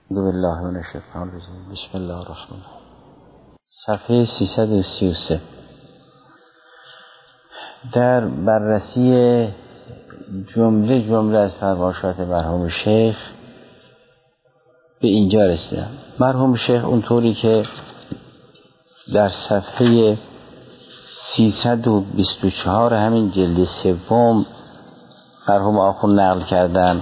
اعوذ بالله من الشیطان الرجیم. بسم الله الرحمن الرحیم. صفحه 333. در بررسی جمله از فرمایشات مرحوم شیخ به اینجا رسیدم. مرحوم شیخ اونطوری که در صفحه 324 همین جلد سوم مرحوم آخوند نقل کردن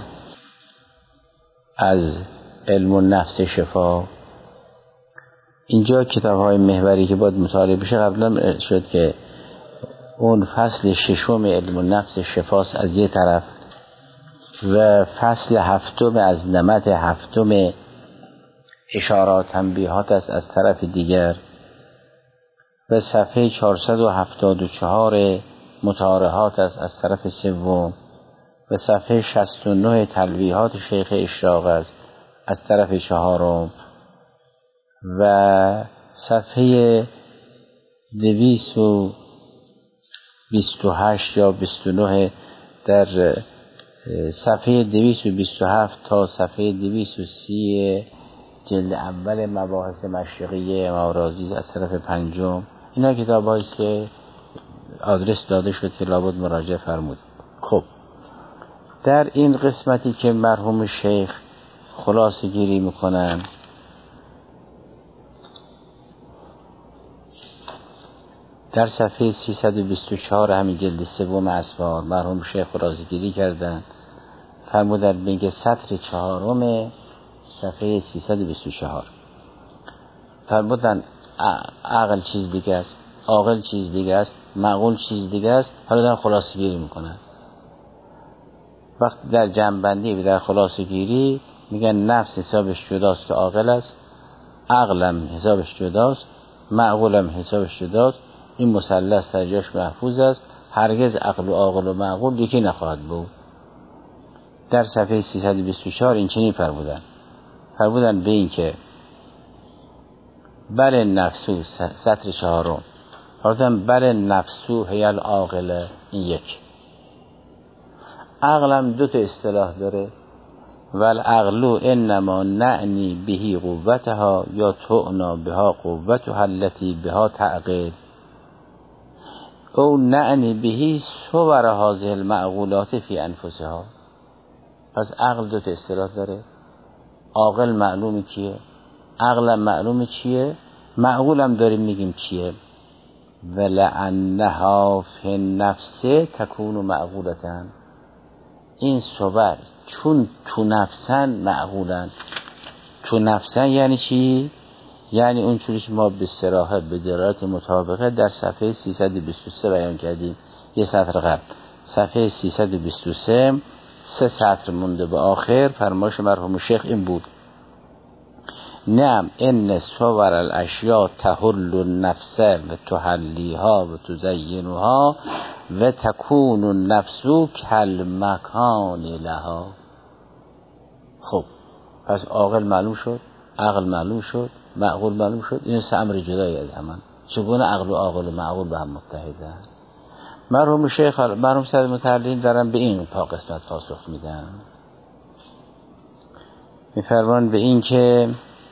از علم النفس شفا، اینجا کتاب های محوری که باید مطالعه بشه قبلا شد که اون فصل ششم علم النفس شفاست از یه طرف و فصل هفتم از نمط هفتم اشارات تنبیهات است از طرف دیگر و صفحه 474 مطارحات است از طرف سوم و صفحه 69 تلویحات شیخ اشراق است از طرف چهارم و صفحه 228 یا 29 در صفحه 227 تا صفحه 230 جلد اول مباحث مشرقیه امام رازی از طرف پنجم. اینا کتاب هایی که آدرس داده شد که لابد مراجعه فرمود. خب در این قسمتی که مرحوم شیخ خلاصه گیری میکنن در صفحه 324 همین جلد سوم اسفار مرحوم شیخ خلاصه گیری کردن، فرمودن بینکه سطر چهارم صفحه 324 فرمودن عقل چیز دیگه است، عاقل چیز دیگه است، معقول چیز دیگه است. حالا در خلاصه گیری میکنن. وقتی در جمع‌بندی و در خلاصه گیری میگن نفس حسابش جداست که عاقل است، عقلم حسابش جداست، معقولم حسابش جداست. این مثلث در جاش محفوظ است، هرگز عقل و عاقل و معقول یکی نخواهد بود. در صفحه 324 این چنین فرمودن به این که بل نفسو سطر چهارم فرمودن بل نفسو هی العاقله. این یک عقلم دو تا اصطلاح داره، والعقل انما نعنی بهی قوتها یا تعنی بها قوتها التي بها تعقل او نعنی بهی صور هذه المعقولات فی انفسها. پس عقل دو تا اصطلاح داره. عاقل معلومه کیه، عقلم معلومه چیه، معقولم داریم میگیم چیه. ولعنها فی النفس تکون معقولتن. این صور چون تو نفسن معقولن. تو نفسن یعنی چی؟ یعنی اون چونی که ما به صراحت به دلالت مطابقه در صفحه 323 بیان کردیم یه سطر قبل. صفحه 323 سه سطر مونده به آخر. فرمایش مرحوم شیخ این بود: نعم ان صور الاشیاء تحل النفس و تحلیها و تزینها و تکون النفس کالمکان لها. خب پس عاقل معلوم شد، عقل معلوم شد، معقول معلوم شد. این سه امر جدایی از هم. چگونه عقل و عاقل و معقول به هم متحدن؟ مرحوم شیخ مرحوم سید متعلین دارن به این تا قسمت پاسخ میدن. میفرمان به این که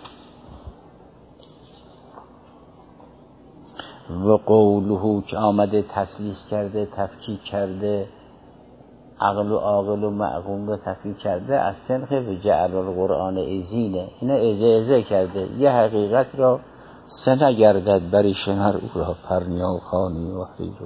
و قوله که آمده تسلیس کرده، تفکیک کرده، عقل و عاقل و معقول رو تفکیک کرده از سنخ و جعل القرآن ازینه. اینا ازه کرده. یه حقیقت را سه نگردد بری شمر او را پرنیا و خانی و حریجو.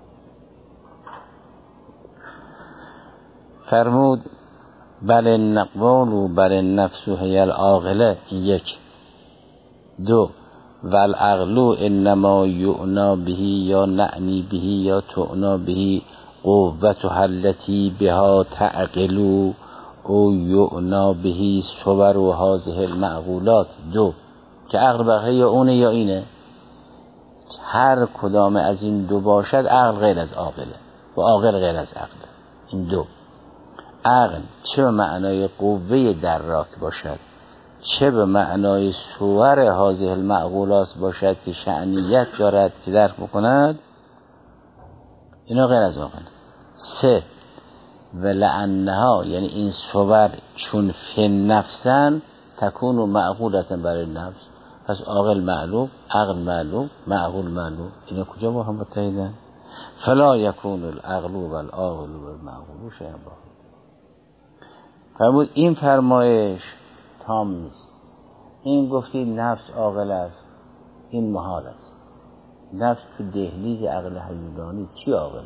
فرمود بل النقوال و بل النفس هی العاقله. یک. دو والعقل انما یعنا بهی یا نعنی بهی یا تعنا بهی قوتها التي بها تعقل او یعنا بهی صور و هذه المعقولات. دو که عقل بقیه یا اونه یا اینه. هر کدام از این دو باشد عقل غیر از عاقله و عاقل غیر از عقله. این دو عقل چه به معنای قوه دراک باشد، چه به معنای صور هذه المعقولات باشد که شأنیت دارد که درک بکند، اینا غیر از عاقل. سه ولعنها یعنی این صور چون فی نفسن تکون معقولتا برای نفس. پس عاقل معلوم، عقل معلوم، معقول معلوم، اینا کجا با هم متحدن؟ فلا یکون العقل و العاقل و المعقول شیئا واحدا. فرمود این فرمایش تام نیست. این گفتی نفس عاقل است، این محال است. نفس تو دهلیز عقل حیوانی چی عاقله؟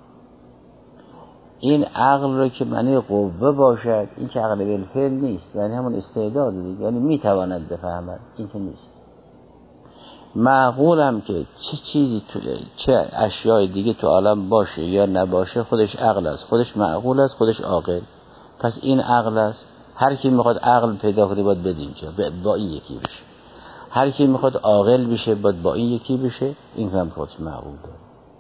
این عقل رو که معنی قوه باشد، این که عقل بالفعل نیست، یعنی همون استعداد دیگه، یعنی میتواند بفهمد، این که نیست. معقول هم که چه چیزی تو چه اشیای دیگه تو عالم باشه یا نباشه، خودش عقل است، خودش معقول است، خودش عاقل. پس این عقل است. هر کی میخواد عقل پیدا کنه باید بده اینجا با این یکی بشه. هر کی میخواد عاقل بشه باید با این یکی بشه. این هم خودش معقول داره.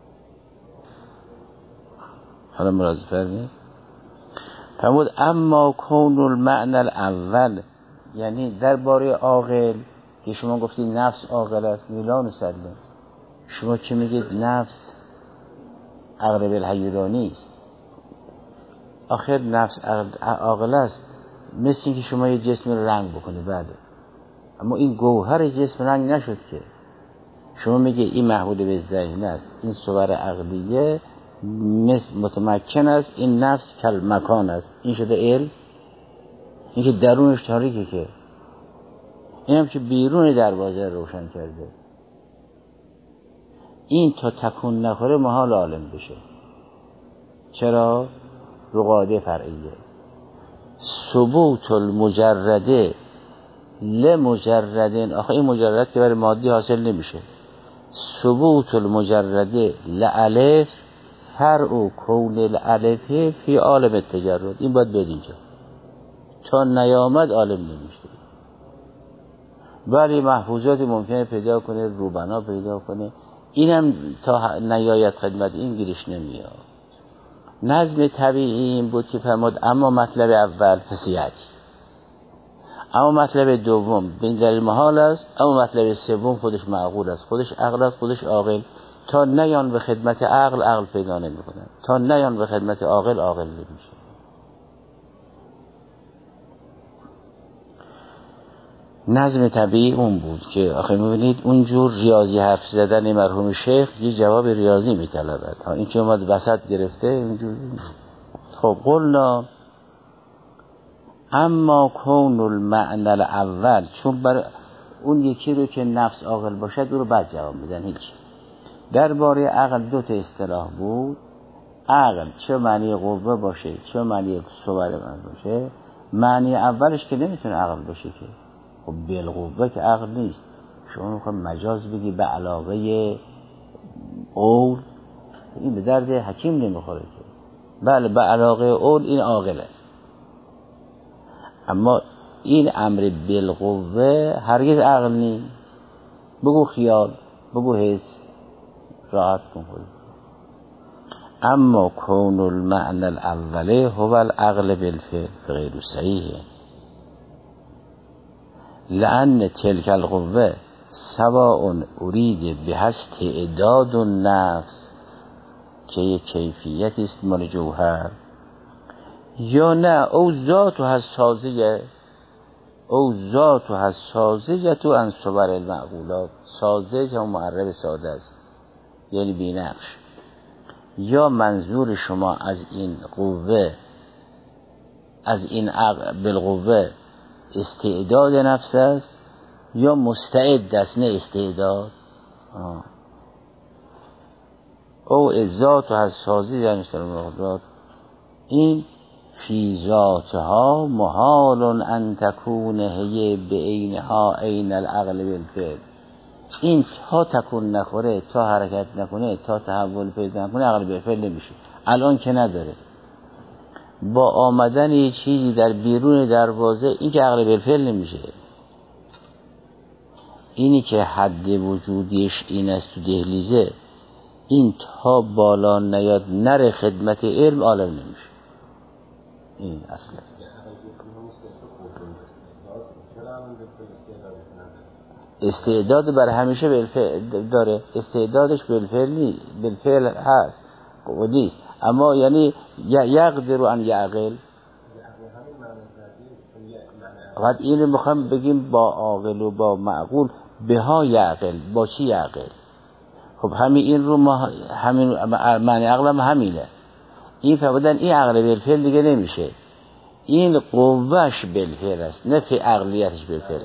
حالا ملاحظه فرمایید. فرمود اما کون المعنى الاول، یعنی درباره عاقل که شما گفتید نفس عاقل است، میلان سلم، شما که میگید نفس عقل بالحیرانی است. آخر نفس عاقل است، مثل اینکه شما یه جسم رو رنگ بکنید بعد، اما این گوهر جسم رنگ نشد که. شما میگید این محمول به ذهن است، این صور عقلیه متمکن است، این نفس کل مکان است. این شده علم. این که درونش تاریکه، که این هم که بیرون دروازه روشن کرده. این تا تکون نخوره محال عالم بشه. چرا؟ رقاده فرعیه. ثبوت المجرده لمجردین، آخه این مجرد که برای مادی حاصل نمیشه. ثبوت المجرده لالف فرع کون الالف فی عالم التجرد. این باید بید اینجا تا نیامد عالم نمیشه. ولی محفوظات ممکنه پیدا کنه، روبنا پیدا کنه، اینم تا نیاید خدمت این گیرش نمیاد. نظم طبیعی این بود که فرمود اما مطلب اول فسیعتی، اما مطلب دوم به دلیل محال است، اما مطلب سوم خودش معقول است، خودش عقل است، خودش عاقل. تا نیان به خدمت عقل پیدا نمی‌کنه، تا نیان به خدمت عاقل نمیشه. نظم طبیعی اون بود که آخه می‌بینید اونجور ریاضی حرف زدن مرحوم شیخ یه جواب ریاضی می‌طلبد. این که اومد وسط گرفته اونجور. خب قلنا اما کون المعنى الاول، چون بر اون یکی رو که نفس عاقل باشد او رو بعد جواب میدن. هیچ. درباره عقل دو تا اصطلاح بود. عقل چه معنی قوه باشه، چه معنی صور باشه. معنی اولش که نمیتونه عقل باشه که خب بالقوه که عقل نیست. شما میخواد مجاز بگی به علاقه قول، این به درد حکیم نمیخوره که. بله به علاقه قول این عاقل است، اما این امر بالقوه هرگز عقل نیست. بگو خیال، بگو حس، راحت کن خود. اما کون المعنى الاوله هو العقل بالفعل غیر صحیح، لأن تلك القوه سواء ارید بها استعداد النفس که یک کیفیت است مال جوهر، یا نه او ذاتها السازیه، او ذاتها السازیه تو عن صور المعقولات. سازه هم معرب ساده است یعنی بی‌نقش. یا منظور شما از این قوه، از این بالقوه استعداد نفس است، یا مستعد است نه استعداد. او ذات و السازی یعنی المعقولات. این فی ذاتها محال ان تکون هی بعینها عین العقل بالفعل. این تا تکون نخوره، تا حرکت نکنه، تا تحول پیدا نکنه عقل بالفعل نمیشه. الان که نداره. با آمدن یه چیزی در بیرون دروازه این که عقل بالفعل نمیشه. اینی که حد وجودیش این است تو دهلیزه، این تا بالا نیاد نره خدمت علم عالم نمیشه. این اصلا استعداد بر همیشه بالفعل داره. استعدادش بالفعل هست و نیست، اما یعنی یقدر ان یعقل، بعد اینو میخوام بگیم با عاقل و با معقول بها یعقل، با چی یعقل؟ خب همین این رو ما همین معنی عقل هم همینه. این فرمودن این عقل بالفعل دیگه نمیشه، این قوهش بالفعل است، نه فی عقلیتش بالفعل.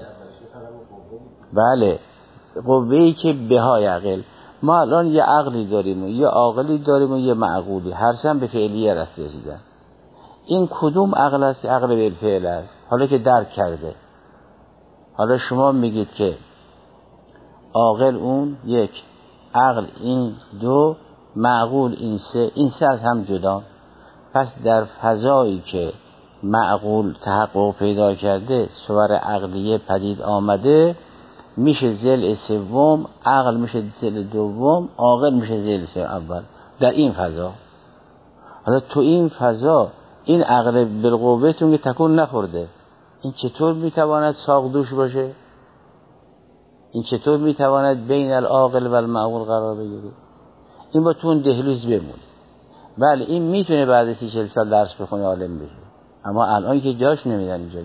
بله، قوهی که بها یعقل. ما الان یه عقلی داریم و یه عاقلی داریم و یه معقولی، هر سه به فعلیه رسیدن. این کدوم عقل است؟ عقل بالفعل است، حالا که درک کرده. حالا شما میگید که عاقل اون یک، عقل این دو، معقول این سه. این سه از هم جدا. پس در فضایی که معقول تحقق پیدا کرده، صور عقلیه پدید آمده، میشه ضلع سوم، عقل میشه ضلع دوم، عاقل میشه ضلع سوم اول. در این فضا، حالا تو این فضا این عقل بالقوهتون که تکون نخورده، این چطور میتواند ساقدوش باشه؟ این چطور میتواند بین العاقل و المعقول قرار بگیره؟ این با تو اون دهلیز بمونه. بله این میتونه بعد 30-40 سال درس بخونه عالم بشه، اما الان که جاش نمیدن اینجا. که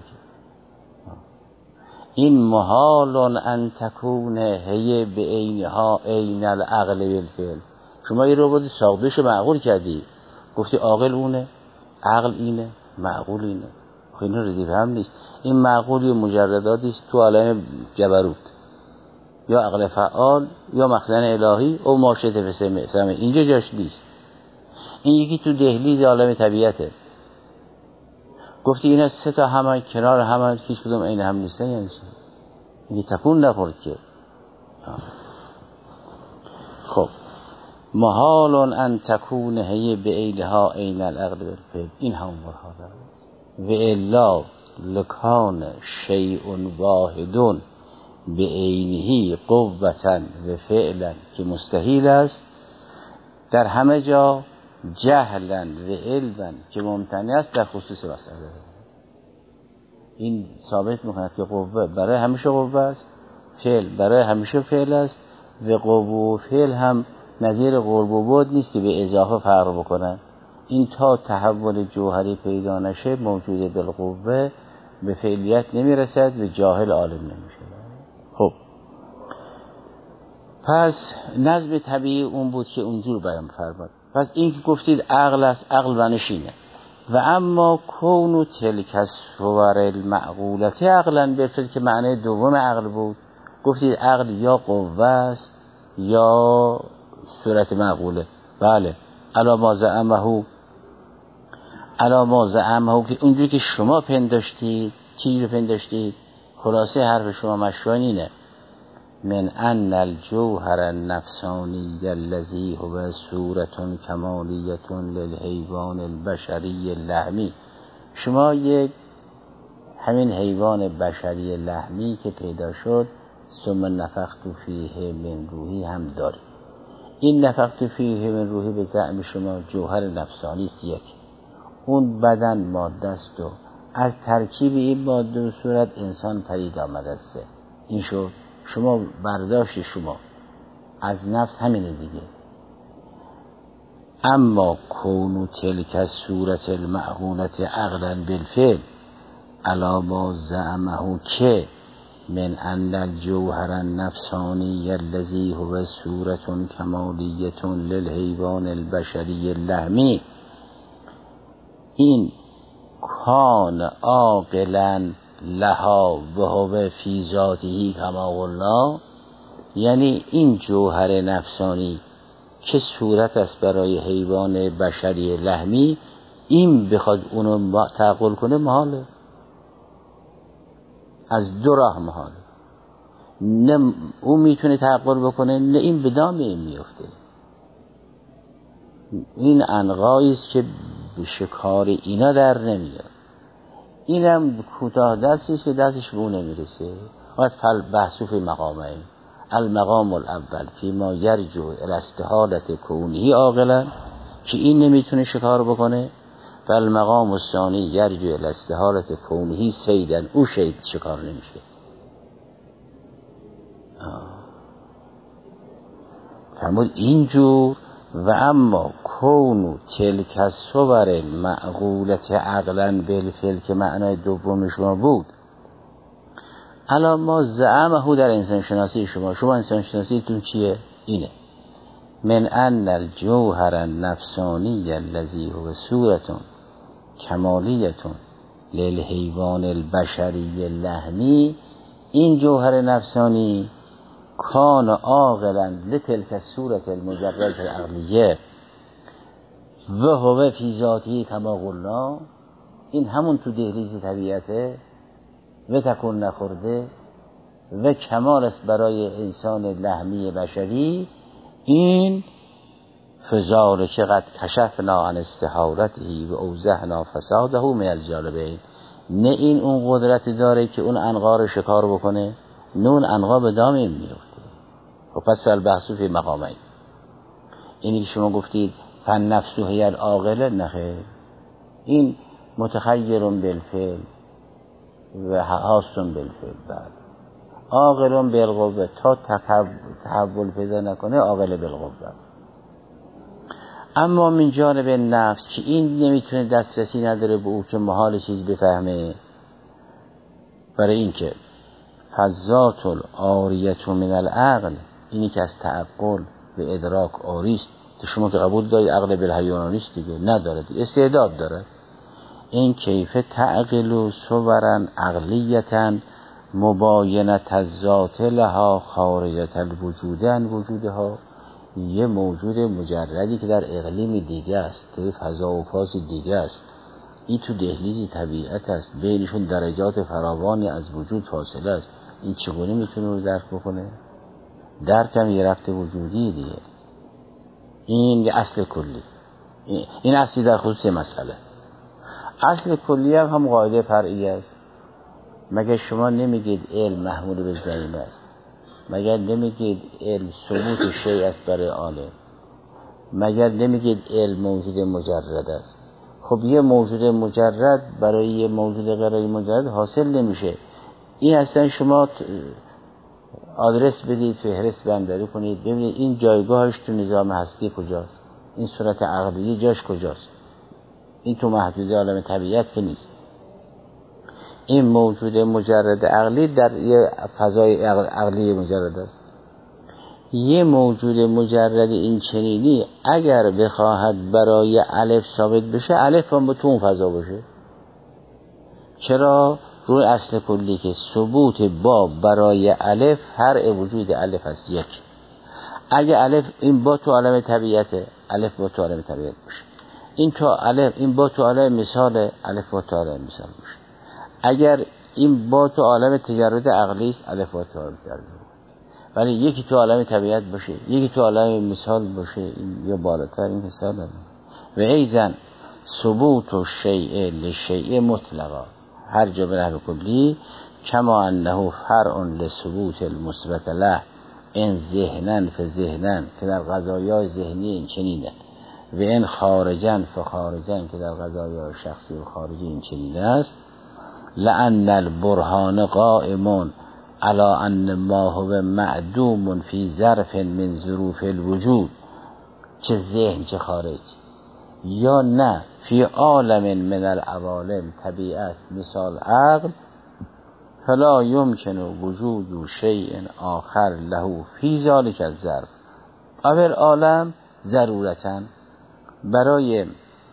این محال ان تکون هی به عینها عین العقل بالفعل. شما یه رو بودی ساقدوش معقول کردی، گفتی عاقل اونه، عقل اینه، معقول اینه. خب این رو دیفهم نیست. این معقولی مجرداتی است تو عالم جبروت، یا عقل فعال یا مخزن الهی او ماشد فسمه. اینجا جاش نیست. این یکی تو دهلیز عالم طبیعته. گفتی اینا سه تا همان کنار همان، هیچ کدوم عین هم نیستن، یعنی چی؟ این تکون نخورد که. خب محال ان تکون هی به عینها عین العقل بالفعل، این همون مراد است. و الا لکان شیء واحد به عینه قوة و فعلا که مستحیل است، در همه جا جهلا و علما که ممتنع است در خصوص مسئله. این ثابت میکند که قوه برای همیشه قوه است، فعل برای همیشه فعل است، و قوه و فعل هم نظیر قرب و بعد نیست که به اضافه فرق بکنن. این تا تحول جوهری پیدا نشه موجود بالقوه به فعلیت نمیرسد و جاهل عالم نمیشه. خب پس نظم طبیعی اون بود که اونجور بیان فرمود. پس این که گفتید عقل است، عقل بنشینه. و اما کونو تلک الصور المعقولت عقلا بالفعل که معنی دوم عقل بود، گفتید عقل یا قوه است یا صورت معقوله. بله، علا ما زعمه که اونجوری که شما پنداشتید. چی رو پنداشتید؟ خلاصه حرف شما مشروع اینه: من ان الجوهر النفسانی الذی هو صورت کمالیت للحیوان البشری اللحمی. شما یک همین حیوان بشری لحمی که پیدا شد، ثم نفخت فیه من روحی هم داری. این نفخت فیه من روحی به زعم شما جوهر نفسانی است. یک، اون بدن ماده است و از ترکیب این ماده و صورت انسان پدید آمده است. این شد شما برداشت شما از نفس همینه دیگه. اما کونو تلک الصورت المعقولت عقلا بالفعل علی ما زعمه که من ان الجوهر النفسانی الذی هو صورت کمالیت للحیوان البشری اللحمی، این کان عاقلا لها و هو فی ذاته کما قلنا، یعنی این جوهر نفسانی که صورت است برای حیوان بشری لحمی، این بخواد اونو تعقل کنه محاله، از دو راه محاله. نه اون میتونه تعقل بکنه، نه این به دام این میفته. این عنقایی است که به شکار اینا در نمیاد. اینم کوتاه دستی است که دستش به اون نمیرسه. وقت بحثو فی مقامین: المقام الاول فی ما یرجو الی استحالت کونهی عاقلا که این نمیتونه شکار بکنه، و المقام الثانی یرجو الی استحالت کونهی صیدن، او شید شکار نمیشه. فرمود اینجور و اما کونو تلک الصور معقولت عقلا بالفعل که معنای دوم شما بود، الان ما زعمه در انسان شناسی شما انسان شناسیتون چیه؟ اینه من ان الجوهر النفسانی الذی هو صورت کمالیت للحیوان البشری اللحمی، این جوهر نفسانی کان عاقلا لتلک الصورت المجرد العقلیه و هو فی ذاته کما قلنا، این همون تو دهلیز طبیعته و تکون نخورده و کمال است برای انسان لحمی بشری. این فزار که قد کشفنا عن استحالته و اوزهنا فساده من الجالبین، نه این اون قدرت داره که اون عنقا رو شکار بکنه، نه اون عنقا به دام این میفته. و پس فالبحث فی مقامین، اینی که شما گفتید فن نفسه هی العاقله، نخیر، این متخیر بالفعل و حاس بالفعل، بعد عاقل بالقوه تا تحول پیدا نکنه عاقل بالقوه. اما من جانب نفس که این نمیتونه دسترسی نداره به او که محال چیز بفهمه، برای این که فذات العاریت من العقل، اینی که از تعقل و ادراک عاریست، که شما که قبول دارید عقل بالحیوانیست دیگه نداره، استعداد داره، این کیف تعقل صورا عقلیتا مباینت الذات لها خارجت الوجود عن وجودها، یه موجود مجردی که در اقلیم دیگه است، در فضا و فاز دیگه است، این تو دهلیز طبیعت است، بینشون درجات فراوانی از وجود فاصله است، این چگونه میتونه رو درک بکنه؟ درک هم یه رفت وجودی دیگه. این یه اصل کلی، این اصلی در خصوص مسئله. اصل کلی هم قاعده فرعی است. مگر شما نمیگید علم محمول به ضمیمه است؟ مگر نمیگید علم ثبوت شیء است برای عالم؟ مگر نمیگید علم موجود مجرد است؟ خب یه موجود مجرد برای یه موجود غیر مجرد حاصل نمیشه. این اصلا شما آدرس بدید، فهرست بندری کنید، ببینید این جایگاهش تو نظام هستی کجاست، این صورت عقلی جاش کجاست. این تو محدوده عالم طبیعت که نیست. این موجود مجرد عقلی در یه فضای عقلی مجرد است. یه موجود مجرد این چنینی اگر بخواهد برای الف ثابت بشه، الف هم به تو اون فضا باشه. چرا؟ روی اصل کلی که ثبوت با برای الف هر وجود الف است یک. اگه الف این با تو عالم طبیعته، الف با تو عالم طبیعت باشه. این تو الف این با تو عالم مثال، الف با تو عالم مثال باشه. اگر این با تو عالم تجرد عقلی است، الف با تو عالم تجرد. ولی یکی تو عالم طبیعت باشه، یکی تو عالم مثال باشه، این یا بالاتر این حساب است. و ایزن ثبوت الشیء للشیء مطلقا، هر جا به نحو کلی، کما انه فرع لثبوت المثبت له ان ذهنا فذهنا، که در قضایای ذهنی این چنینه، و ان خارجا فخارجا، که در قضایای شخصی و خارجی این چنینه است. لأن البرهان قائم على ان ما هو معدوم فی ظرف من ظروف الوجود، چه ذهن چه خارج، یا نه فی عالم من العوالم، طبیعت مثال عقل، فلا یمکن وجود شیء آخر له فی ذلک الظرف او العالم ضرورتا. برای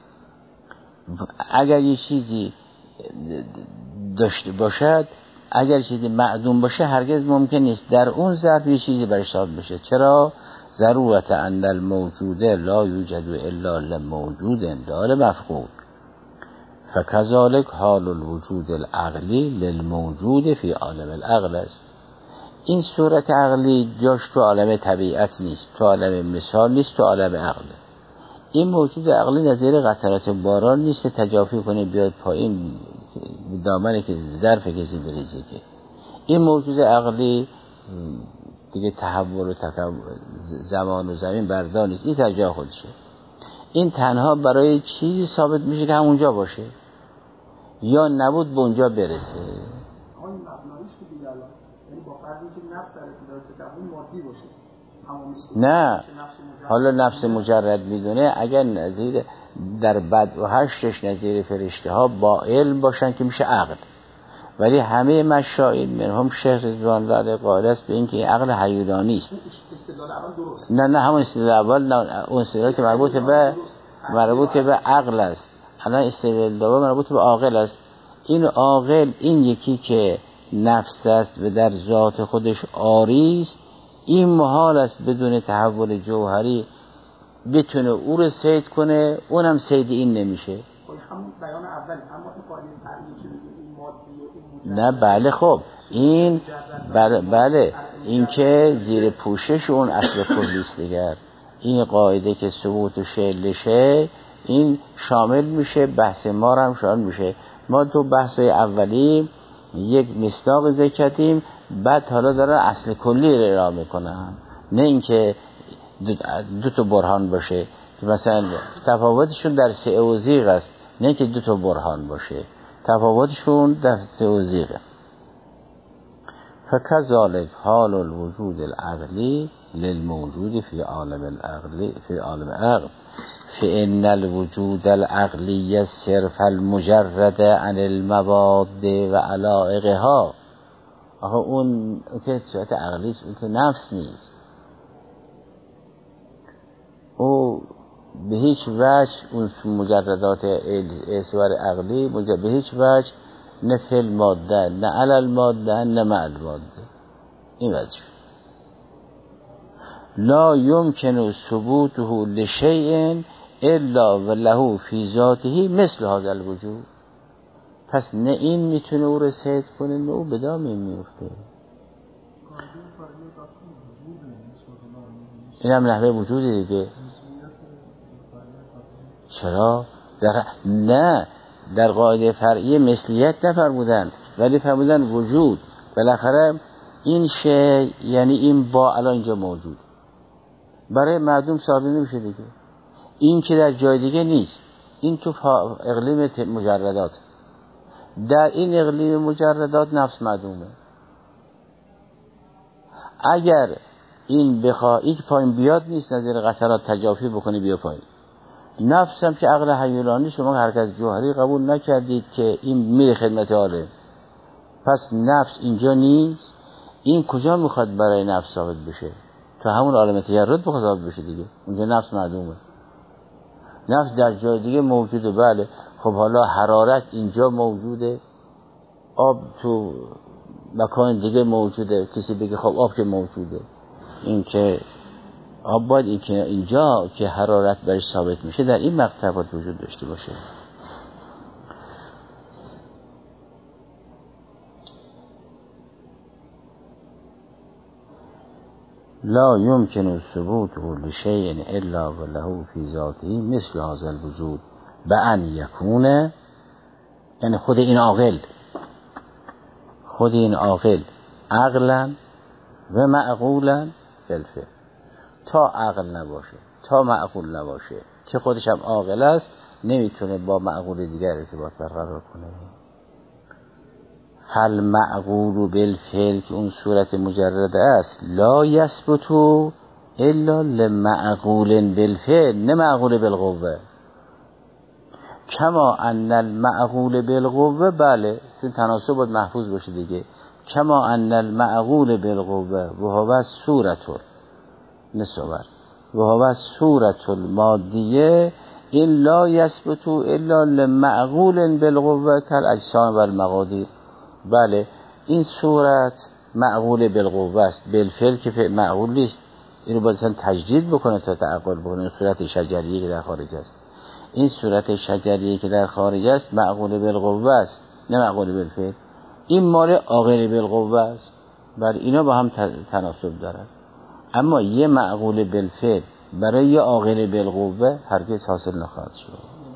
اگر یه چیزی داشته باشد، اگر چیزی معدوم باشه، هرگز ممکن نیست در اون ظرف یه چیزی برش ثابت بشه. چرا؟ ضرورت ان الموجود لا یوجد الا لموجود لا لمفقود، فکذالک حال الوجود العقلی للموجود فی عالم العقل است. این صورت عقلی جاش تو عالم طبیعت نیست، تو عالم مثال نیست، تو عالم عقل. این موجود عقلی نظیر قطرات باران نیست که تجافی کنه بیاد پایین دامنه که ظرف کسی بریزه. که این موجود عقلی دیگه تحول و زمان و زمین بردار نیست، این سر جا خودشه. این تنها برای چیزی ثابت میشه که همونجا باشه یا نبود به اونجا برسه. آن مبناییش که دیگه الان، یعنی با فرض اینکه نفس در ابتدای تکون مادی باشه، نه حالا نفس مجرد میدونه اگر نظیر در بد و هشتش نظیر فرشته ها با علم باشن که میشه عقل. ولی همه مشایخ منهم شیخ رضوان الله قائل است به اینکه عقل هیولانی است. نه همون استدلال اول، نه اون استدلال که مربوط به عقل است. الان استدلال دوم مربوط به عاقل است. این عاقل این یکی که نفس است و در ذات خودش عاری است، این محال است بدون تحول جوهری بتونه او رو صید کنه، اونم صید این نمیشه. همون بیان اول اما این قاعده فرعی که این مادی و نه بله خب این بله این که زیر پوشش اون اصل کلی است دیگر. این قاعده که ثبوت و شلشه این شامل میشه، بحث ما هم شامل میشه. ما تو بحث‌های اولی یک مصداق ذکر کردیم، بعد حالا داره اصل کلی رو ارائه میکنن، نه اینکه دو تا برهان باشه که مثلا تفاوتشون در سه و زیغ است، نه که دو تا برهان باشه، تفاوتشون در سه و زیغه. فکذالک حال الوجود العقلی للموجود فی عالم العقل فإن الوجود العقلی صرف المجرد عن المواد و علائقها. آخه اون که صورت عقلی است، اون که نفس نیست، او به هیچ وجه اون مجردات اعتبار عقلی به هیچ وجه نه فی الماده نه علی الماده نه مع الماده. این وجه لا یمکن ثبوته لشیء الا وله فی ذاته مثل هذا الوجود. پس نه این میتونه او رو صید کنه نه او به دام میفته. این هم نحوه وجودی دیگه. چرا؟ نه در قاعده فرعی مثلیت نفرمودن، ولی فرمودن وجود. بالاخره این شی یعنی این با الان اینجا موجود، برای معدوم ثابت نمیشه دیگه. این که در جای دیگه نیست، این تو اقلیم مجردات، در این اقلیم مجردات نفس معدومه. اگر این بخواه این پایین بیاد نیست، نظیر قطرات تجافی بکنی بیا پایین. نفس هم که عقل حیولانی شما حرکت جوهری قبول نکردید که این میره خدمت عالم، پس نفس اینجا نیست. این کجا میخواد برای نفس ثابت بشه؟ تو همون عالم تجرد بخواد ثابت بشه دیگه. اونجا نفس معدومه. نفس در جای دیگه موجوده بله. خب حالا حرارت اینجا موجوده، آب تو مکان دیگه موجوده. کسی بگه خب آب که موجوده، این که آب باید این که اینجا که حرارت برش ثابت میشه در این مقطع باید وجود داشته باشه. لا يمكن ثبوته لشيء الا وله في ذاته مثل هذا الوجود بأن يكون، یعنی خود این عاقل عقلا و معقولا بالفعل. تا عقل نباشه تا معقول نباشه که خودش هم عاقل است، نمیتونه با معقول دیگر ارتباط برقرار کنه. فالمعقول بالفعل که اون صورت مجرد است لا یثبت الا لمعقول بالفعل، نه معقول بالقوه. کما ان المعقول بالقوه، بله چون تناسب باید محفوظ باشه دیگه. کما ان المعقول بالقوه و هو صورت نصور و هو صورت المادیه این لا یثبت الا لمعقول بالقوه کالاجسام و المقادیر. بله این صورت معقول بالقوه است، بالفعل که معقول نیست. اینو باید تجدید بکنه تا تعقل بکنه. صورت شجریه که در خارج است، این صورت شجریه که در خارج است معقول بالقوه است نه معقول بالفعل. این مال عاقل بالقوه است. بله اینا با هم تناسب دارن. اما یه معقول بالفعل برای یه عاقل بالقوه هرگز حاصل نخواهد شد.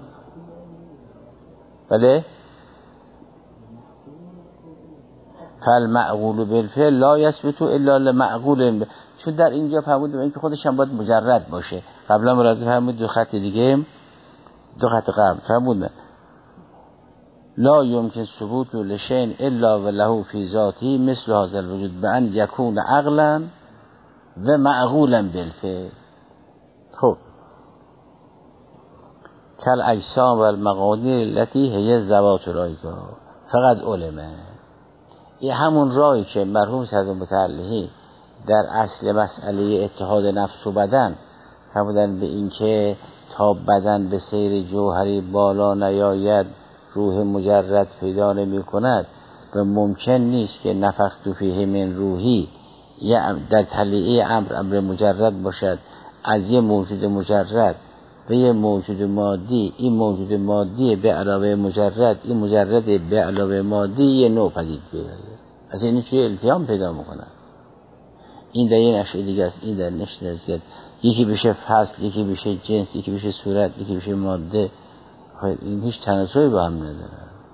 بله فالمعقول بالفعل لا یثبت الا لمعقول، چون در اینجا فرمودیم اینکه خودش هم باید مجرد باشه. قبلا مراجعه فرمود دو خط دیگه، دو خط قبل فرمودن لا یمکن ثبوت لشیء الا وله فی ذاته مثل هذا الوجود بأن یکون عقلا و معقولا بالفعل. خب کل اجسام و المقادیر التي هي ذوات الایزا فقط علمه. این همون راهی که مرحوم صدر متعلقی در اصل مسئله اتحاد نفس و بدن فرمودن به این که تا بدن به سیر جوهری بالا نیاید روح مجرد پیدا نمی کند و ممکن نیست که نفخت فیه من روحی در تلیعه امر مجرد باشد از یه موجود مجرد و یه موجود مادی. این موجود مادی به علاوه مجرد، این مجرد به علاوه مادی یه نوع پدید بیاید. از این چیه التیام پیدا میکنن. این در یه نشه دیگه است، این در نشه دیگه است. یکی بشه فصل، یکی بشه جنس، یکی بشه صورت، یکی بشه ماده. این هیچ تناسبی با هم نداره.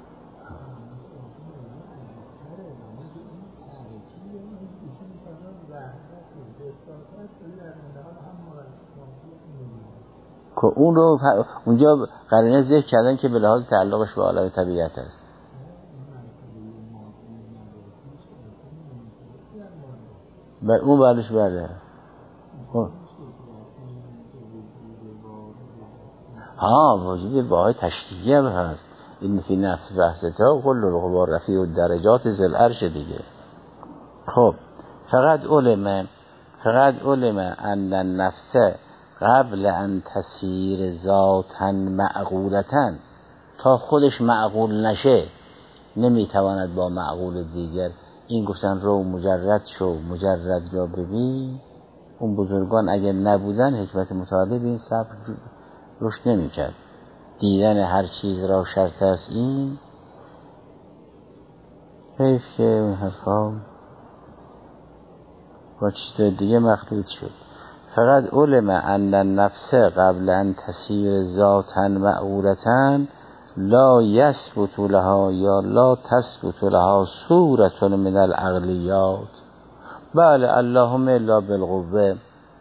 که اون رو اونجا قرینه ذکر کردن که به لحاظ تعلقش به عالم طبیعت است. اون بعدش بله. وجود باهای تشریعی هم هست. این فی نفس وحدتا کل الغبار رفیع الدرجات ذل عرش دیگه. خب فقط علم ان النفس قبل ان تسیر ذاتا معقولتا، تا خودش معقول نشه نمیتواند با معقول دیگر. این گفتن رو مجرد شو، مجرد را ببین. اون بزرگان اگر نبودن حکمت متعالی به این صبر رشد نمیکرد. دیدن هر چیز را شرط است این. حیف که این حرفا با چیز دیگه مخلوط شد. فقط علم ان النفس قبل ان تسیر ذاتا معقولتا لا یثبت لها یا لا تثبت لها صورت من العقلیات. بله اللهم الا بالقوه،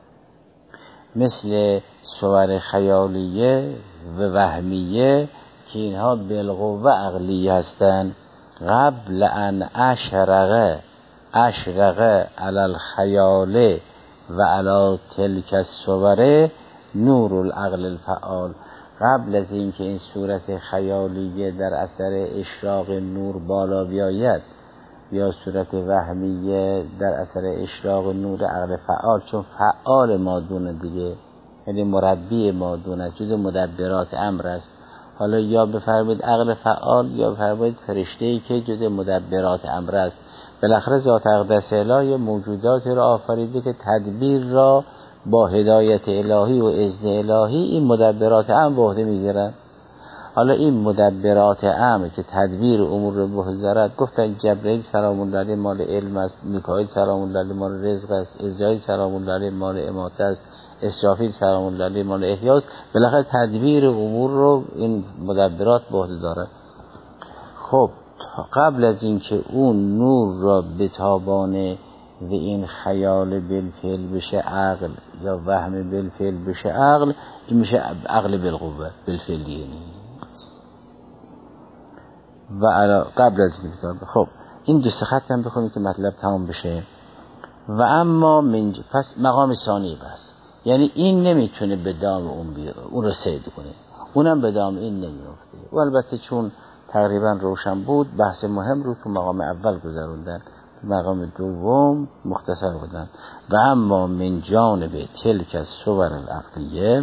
مثل صور خیالیه و وهمیه که اینها بالقوه عقلی هستند. قبل ان اشرق علی الخیال و علی تلک الصور نور العقل الفعال. قبل از اینکه این صورت خیالیه در اثر اشراق نور بالا بیاید یا صورت وهمیه در اثر اشراق نور عقل فعال، چون فعال مادون دیگه، یعنی مربی مادون، جز مدبرات امر است. حالا یا بفرمایید عقل فعال یا بفرمایید فرشته‌ای که جز مدبرات امر است. بالاخره ذات اقدس الهی موجوداتی را آفریده که تدبیر را با هدایت الهی و اذن الهی این مدبرات امر به عهده میگیرند. حالا این مدبرات امر که تدبیر امور رو به عهده دارد، گفتن جبرئیل سلام الله علیه مال علم است، میکائیل سلام الله علیه مال رزق است، اسرائیل سلام الله علیه مال اماته است، اسرافیل سلام الله علیه مال احیا است. بالاخره تدبیر امور رو این مدبرات به عهده دارد. خب قبل از اینکه اون نور را بتابانه و این خیال بالفعل بشه عقل یا وهم بالفعل بشه عقل، این میشه عقل بالقوه بالفعل دیگه نیست. و قبل از این کتاب. خب این دو سه خط هم بخونیم که مطلب تمام بشه. و اما پس مقام ثانی بس، یعنی این نمیتونه به دام اون بیاره، اون رو سید کنه، اونم به دام این نمیافته. و البته چون تقریبا روشن بود، بحث مهم رو تو مقام اول گذروندن، مقام دوم مختصر بودن. و اما من جانب تلک الصور العقلیه،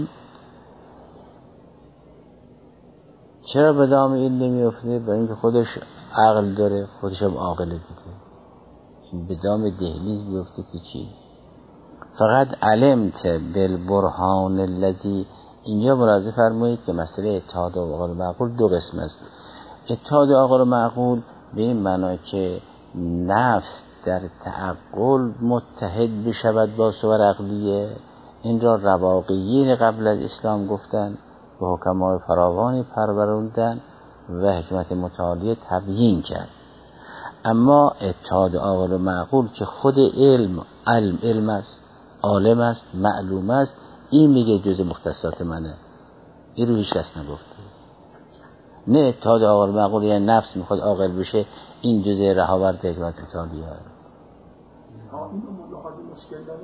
چرا به دام این نمیافته؟ برای اینکه خودش عقل داره، خودش هم عاقله دیگه. به دام دهلیز بیفته که چی؟ فقط علمت بالبرهان الذی. اینجا ملاحظه فرمایید که مسئله اتحاد عقل و معقول دو قسم است. اتحاد عقل و معقول به این معنا که نفس در تعقل متحد بشود با صور عقلیه. این را رواقیین قبل از اسلام گفتن، به حکمای فراوانی پروروندن و حکمت متعالی تبیین کرد. اما اتحاد عقل و معقول که خود علم است، عالم است، معلوم است، این میگه جز مختصات منه، این رو هیچ کس نگفته. نه اتحاد عقل و معقول یعنی نفس میخواد عاقل بشه، این جز رهاورد حکمت متعالی هست. این ملاحظه مشکل داره.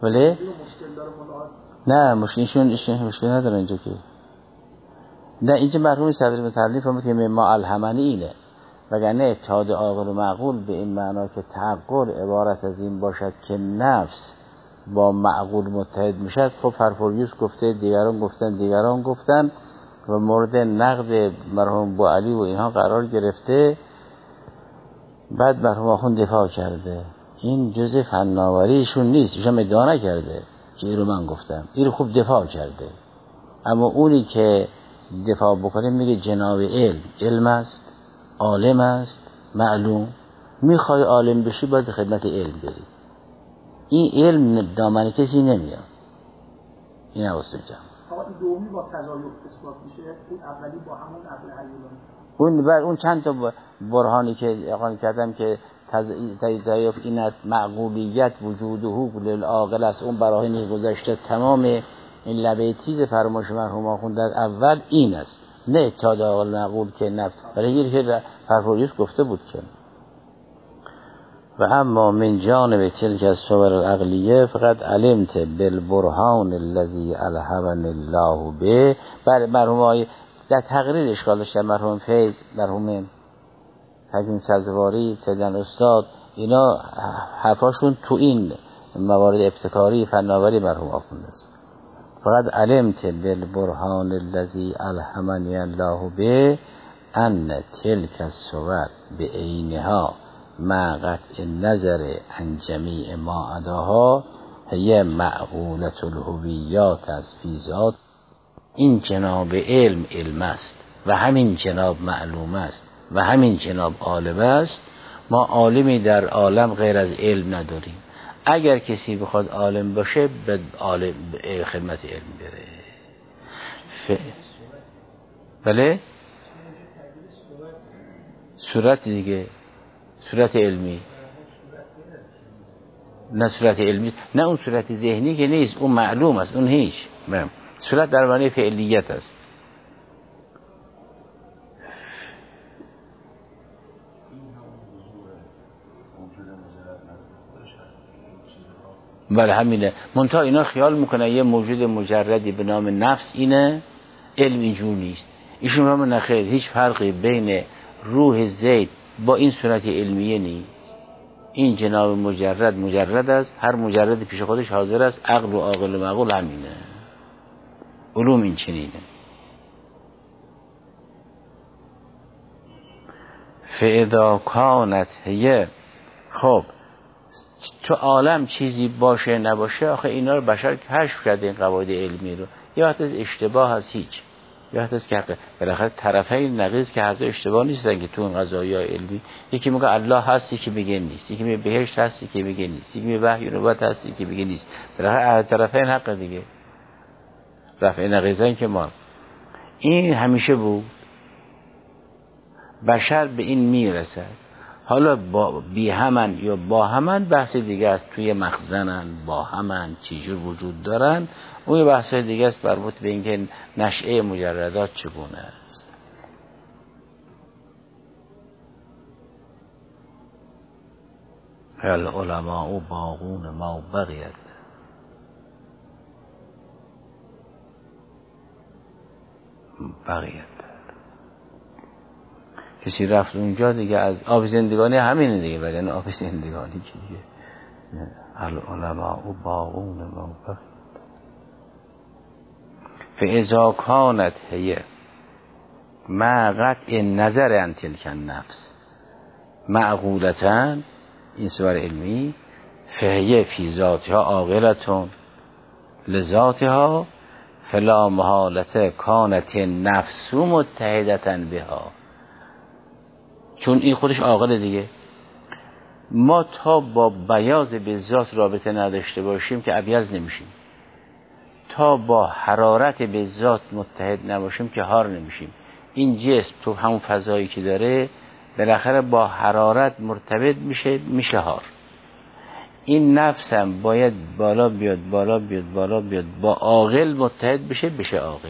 ولی مشکل داره نه مشکل نداره اینجا که نه اینجا مرحوم صدر متعلی فهمید که ما الهمنی اینه وگرنه اتحاد عاقل و معقول به این معنا که تعقل عبارت از این باشد که نفس با معقول متحد میشد. خب پرفوریوس گفته، دیگران گفتن و مورد نقد مرحوم بوعلی و اینها قرار گرفته. بعد مرحوم آخوند دفاع کرده. این جزء فناوریشون نیست، ایشون ادعا نکرده که این رو من گفتم، این رو خوب دفاع کرده. اما اونی که دفاع بکنه میگه جناب علم است، عالم است، معلوم. میخوای عالم بشی باید خدمت علم بری. این علم دامن کسی نمیاد. این حواست جمع. این دومی با تزایف اثبات میشه، اون اولی با همون عقل حیوانی. اون چند تا برهانی که اقرار کردم که تزایف این است، معقولیت وجوده للعاقل است، اون براهینی گذاشته تمام این لبه تیز فرمایش مرحوم آخوند در اول این است، نه اتحاد عاقل معقول که نفس. برای یکی که پرفوریوس گفته بود که و اما من جانب تلک الصور العقلیه فقط علمت بالبرهان الذی الهمنی الله به. بر مرحوم در تقریر اشکال داشتن مرحوم فیض، مرحوم حکیم سزواری، سیدن استاد، اینا حرفاشون تو این موارد ابتکاری فناوری مرحوم آخوند است. فقط علمت بالبرهان الذی الهمنی الله به ان تلک الصور بعینها مع قطع النظر عن جمیع ما عداها هی معقولة الهویات از فی ذات. این جناب علم است و همین جناب معلوم است و همین جناب عالم است. ما عالمی در عالم غیر از علم نداریم. اگر کسی بخواد عالم باشه به خدمت علم بره. بله صورت دیگه، صورت علمی، نه صورت علمی، نه اون صورت ذهنی که نیست، اون معلوم است، اون هیچ. صورت در معنی فعلیت است. بله همینه. منتها اینا خیال میکنن یه موجود مجردی به نام نفس اینه، علم اینجور نیست. ایشون همون نخیر، هیچ فرقی بین روح زید با این صورت علمیه نیست. این جناب مجرد است، هر مجردی پیش خودش حاضر است، عقل و عاقل و معقول همینه. علوم این چنینه. فاذا کانت هی، خب تو عالم چیزی باشه نباشه، آخه اینا رو بشر کشف کرده این قواعد علمی رو. یا حتی اشتباه از هیچ، یا حتی که حق بالاخره طرفین نقیض که حتی اشتباه نیستن که تو این قضایا علمی. یکی میگه الله هست، یکی میگه نیست، یکی میگه بهشت هست، یکی میگه نیست، یکی میگه وحی و نبوت هست، یکی میگه نیست. بالاخره طرفین حق دیگه. رفع نقیضن که ما این همیشه بود. بشر به این میرسد. حالا بی همن یا با همن بحث دیگه است. توی مخزنن، با همن، چیجور وجود دارن، اون بحث دیگه است مربوط به اینکه نشأه مجردات چگونه است. العلماء باغون ما بقیت. کسی رفت اونجا دیگه از آب زندگانی همینه دیگه، ولی آب زندگانی که دیگه العلماء باغون ما بقیت. فاذا کانت هی مع قطع نظر عن تلک النفس معقولتن، این صور علمی، فهی فی ذاتها عاقلتون لذاتها فلا محالت کانت نفس متحدتن بها. چون این خودش عاقل دیگه. ما تا با بیاض به ذات رابطه نداشته باشیم که ابیض نمیشیم، تا با حرارت به ذات متحد نباشیم که حار نمیشیم. این جسم تو همون فضایی که داره بالاخره با حرارت مرتبط میشه حار. این نفسم باید بالا بیاد با عاقل متحد بشه عاقل.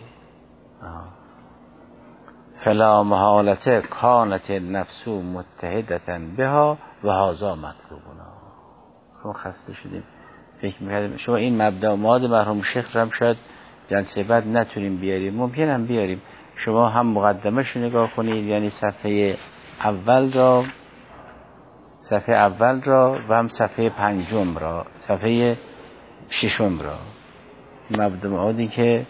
فلا محالته کانت النفس متحدتن بها و هذا مطلوبنا. خسته شدیم. فکر می‌کردم شما این مبدا ماد مرحوم شیخ رو هم شاید جلسه بعد نتونیم بیاریم، ممکن هم بیاریم. شما هم مقدمه شو نگاه کنید، یعنی صفحه اول را و هم صفحه 5 را، صفحه 6 را، مبدا مادی که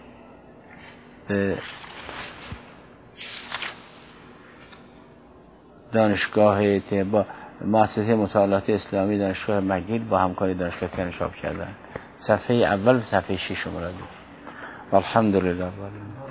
دانشگاه با مؤسسه مطالعات اسلامی دانشگاه مگیل با همکاری دانشگاه تهران چاپ کردن. صفحه اول و صفحه 6 را دید. الحمدلله.